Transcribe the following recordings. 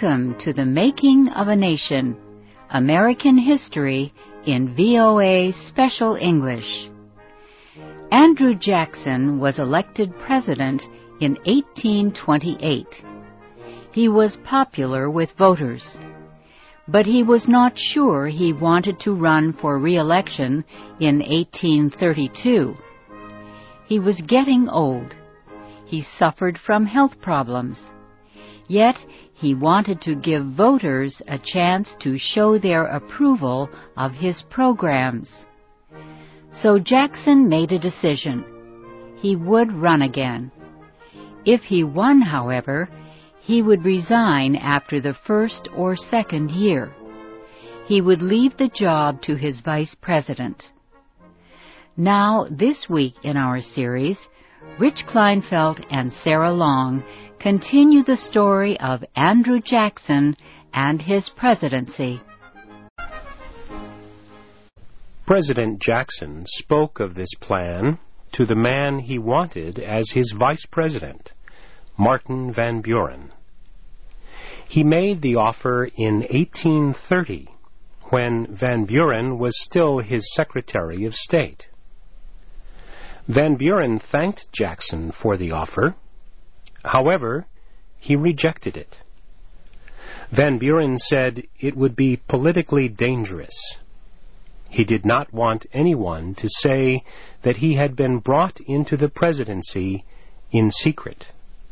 Welcome to the Making of a Nation, American History in VOA Special English. Andrew Jackson was elected president in 1828. He was popular with voters, but he was not sure he wanted to run for re-election in 1832. He was getting old. He suffered from health problems. Yet he wanted to give voters a chance to show their approval of his programs. So Jackson made a decision. He would run again. If he won, however, he would resign after the first or second year. He would leave the job to his vice president. Now, this week in our series, Rich Kleinfeld and Sarah Long continue the story of Andrew Jackson and his presidency. President Jackson spoke of this plan to the man he wanted as his vice president, Martin Van Buren. He made the offer in 1830, when Van Buren was still his Secretary of State. Van Buren thanked Jackson for the offer. However, he rejected it. Van Buren said it would be politically dangerous. He did not want anyone to say that he had been brought into the presidency in secret.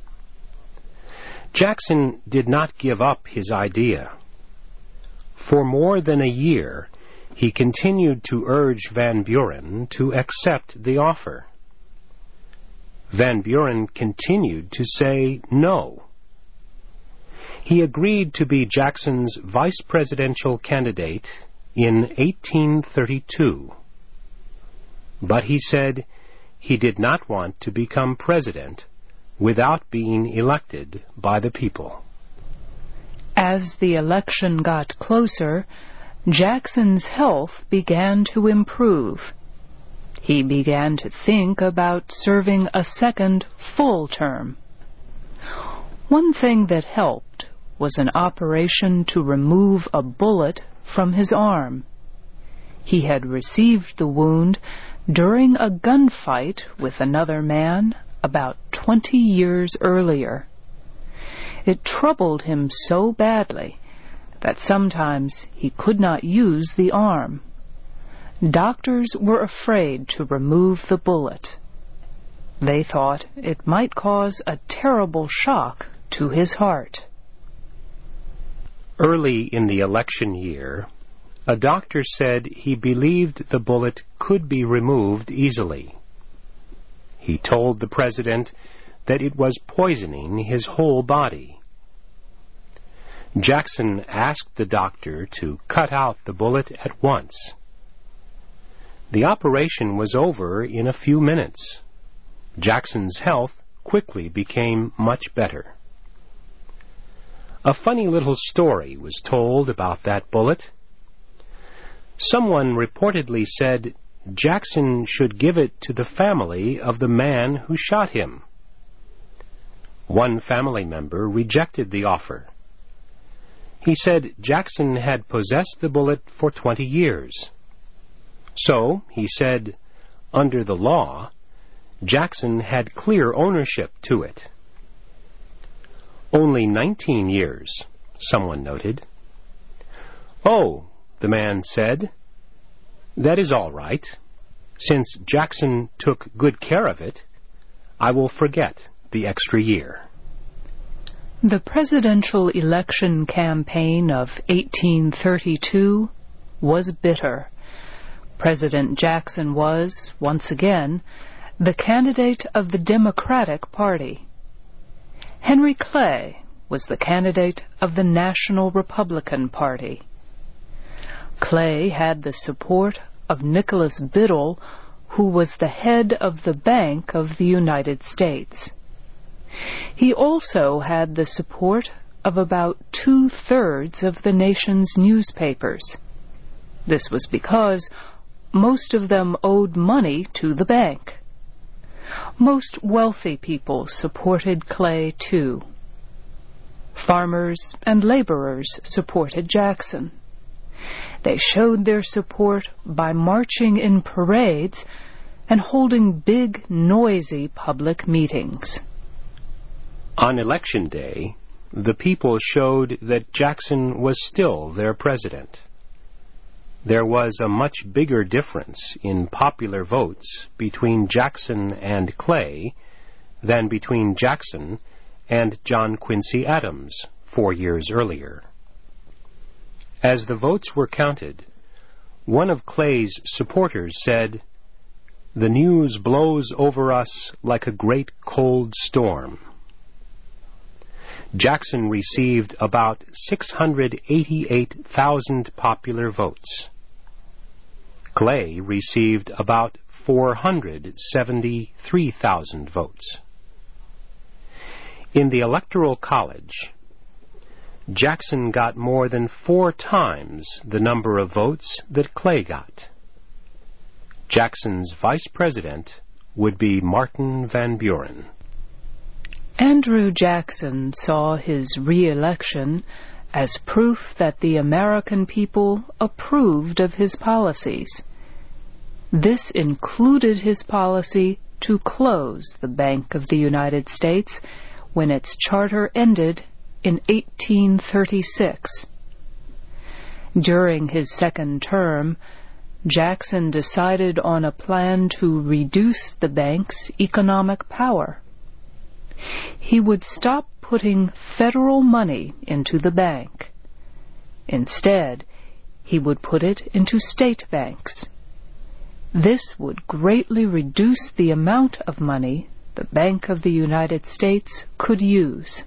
Jackson did not give up his idea. For more than a year, he continued to urge Van Buren to accept the offer. Van Buren continued to say no. He agreed to be Jackson's vice presidential candidate in 1832. But he said he did not want to become president without being elected by the people. As the election got closer, Jackson's health began to improve. He began to think about serving a second full term. One thing that helped was an operation to remove a bullet from his arm. He had received the wound during a gunfight with another man about 20 years earlier. It troubled him so badly that sometimes he could not use the arm. Doctors were afraid to remove the bullet. They thought it might cause a terrible shock to his heart. Early in the election year, a doctor said he believed the bullet could be removed easily. He told the president that it was poisoning his whole body. Jackson asked the doctor to cut out the bullet at once. The operation was over in a few minutes. Jackson's health quickly became much better. A funny little story was told about that bullet. Someone reportedly said Jackson should give it to the family of the man who shot him. One family member rejected the offer. He said Jackson had possessed the bullet for 20 years. So, he said, under the law, Jackson had clear ownership to it. Only 19 years, someone noted. Oh, the man said, that is all right. Since Jackson took good care of it, I will forget the extra year. The presidential election campaign of 1832 was bitter. President Jackson was, once again, the candidate of the Democratic Party. Henry Clay was the candidate of the National Republican Party. Clay had the support of Nicholas Biddle, who was the head of the Bank of the United States. He also had the support of about 2/3 of the nation's newspapers. This was because most of them owed money to the bank. Most wealthy people supported Clay, too. Farmers and laborers supported Jackson. They showed their support by marching in parades and holding big, noisy public meetings. On Election Day, the people showed that Jackson was still their president. There was a much bigger difference in popular votes between Jackson and Clay than between Jackson and John Quincy Adams 4 years earlier. As the votes were counted, one of Clay's supporters said, "The news blows over us like a great cold storm." Jackson received about 688,000 popular votes. Clay received about 473,000 votes. In the Electoral College, Jackson got more than 4 times the number of votes that Clay got. Jackson's vice president would be Martin Van Buren. Andrew Jackson saw his re-election as proof that the American people approved of his policies. This included his policy to close the Bank of the United States when its charter ended in 1836. During his second term, Jackson decided on a plan to reduce the bank's economic power. He would stop putting federal money into the bank. Instead, he would put it into state banks. This would greatly reduce the amount of money the Bank of the United States could use.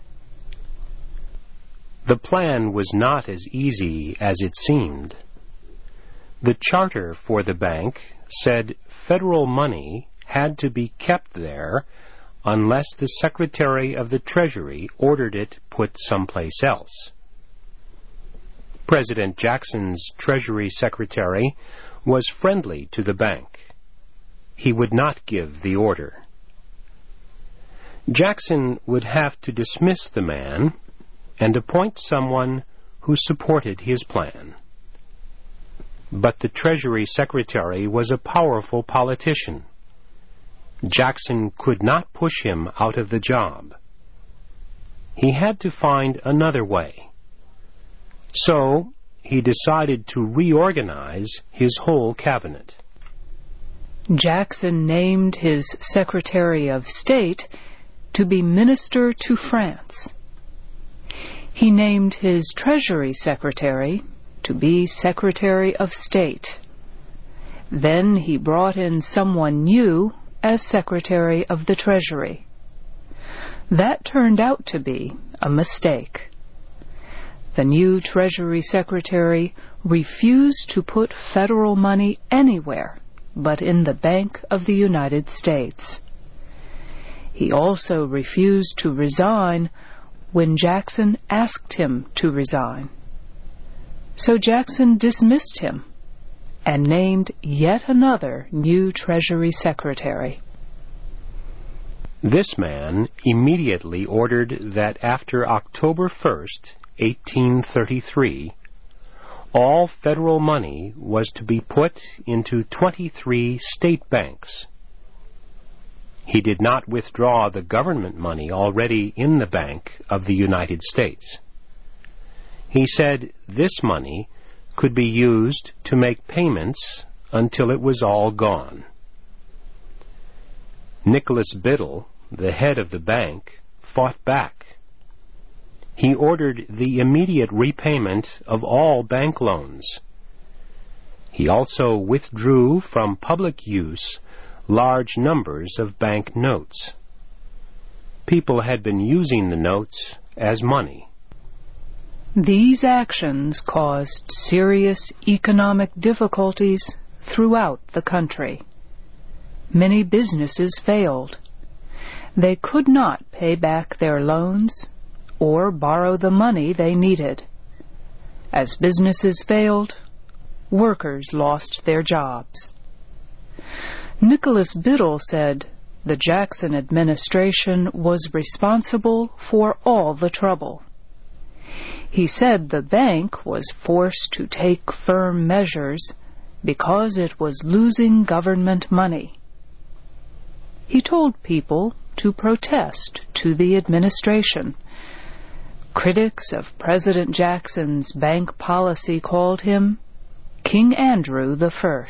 The plan was not as easy as it seemed. The charter for the bank said federal money had to be kept there unless the Secretary of the Treasury ordered it put someplace else. President Jackson's Treasury Secretary was friendly to the bank. He would not give the order. Jackson would have to dismiss the man and appoint someone who supported his plan. But the Treasury Secretary was a powerful politician. Jackson could not push him out of the job. He had to find another way. So he decided to reorganize his whole cabinet. Jackson named his Secretary of State to be Minister to France. He named his Treasury Secretary to be Secretary of State. Then he brought in someone new as Secretary of the Treasury. That turned out to be a mistake. The new Treasury Secretary refused to put federal money anywhere but in the Bank of the United States. He also refused to resign when Jackson asked him to resign. So Jackson dismissed him and named yet another new Treasury Secretary. This man immediately ordered that after October 1st, 1833, all federal money was to be put into 23 state banks. He did not withdraw the government money already in the Bank of the United States. He said this money could be used to make payments until it was all gone. Nicholas Biddle, the head of the bank, fought back. He ordered the immediate repayment of all bank loans. He also withdrew from public use large numbers of bank notes. People had been using the notes as money. These actions caused serious economic difficulties throughout the country. Many businesses failed. They could not pay back their loans or borrow the money they needed. As businesses failed, workers lost their jobs. Nicholas Biddle said the Jackson administration was responsible for all the trouble. He said the bank was forced to take firm measures because it was losing government money. He told people to protest to the administration. Critics of President Jackson's bank policy called him King Andrew I.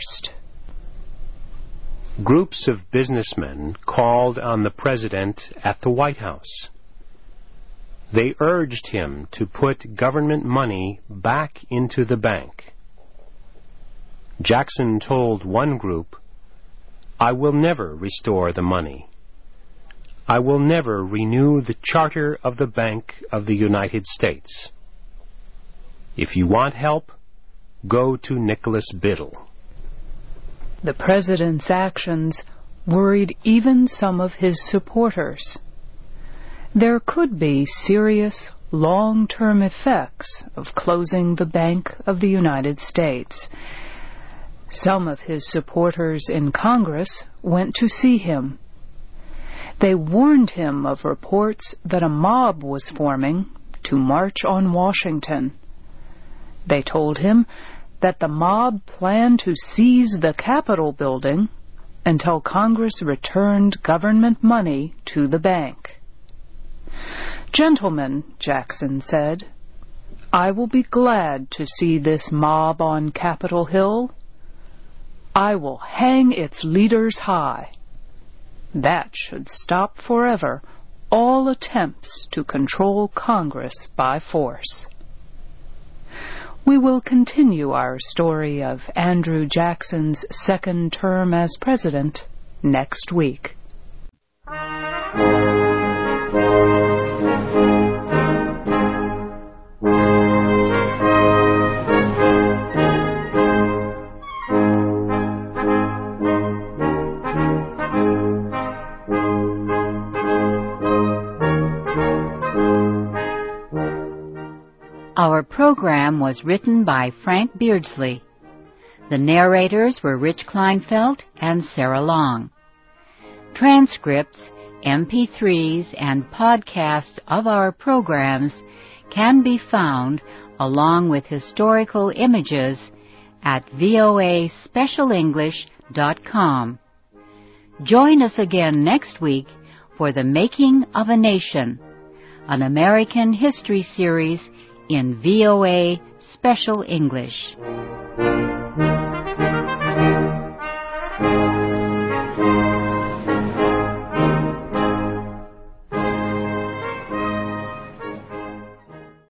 Groups of businessmen called on the president at the White House. They urged him to put government money back into the bank. Jackson told one group, "I will never restore the money. I will never renew the charter of the Bank of the United States. If you want help, go to Nicholas Biddle." The president's actions worried even some of his supporters. There could be serious, long-term effects of closing the Bank of the United States. Some of his supporters in Congress went to see him. They warned him of reports that a mob was forming to march on Washington. They told him that the mob planned to seize the Capitol building until Congress returned government money to the bank. "Gentlemen," Jackson said, "I will be glad to see this mob on Capitol Hill. I will hang its leaders high. That should stop forever all attempts to control Congress by force." We will continue our story of Andrew Jackson's second term as president next week. Our program was written by Frank Beardsley. The narrators were Rich Kleinfeld and Sarah Long. Transcripts, MP3s, and podcasts of our programs can be found along with historical images at voaspecialenglish.com. Join us again next week for The Making of a Nation, an American history series in VOA Special English.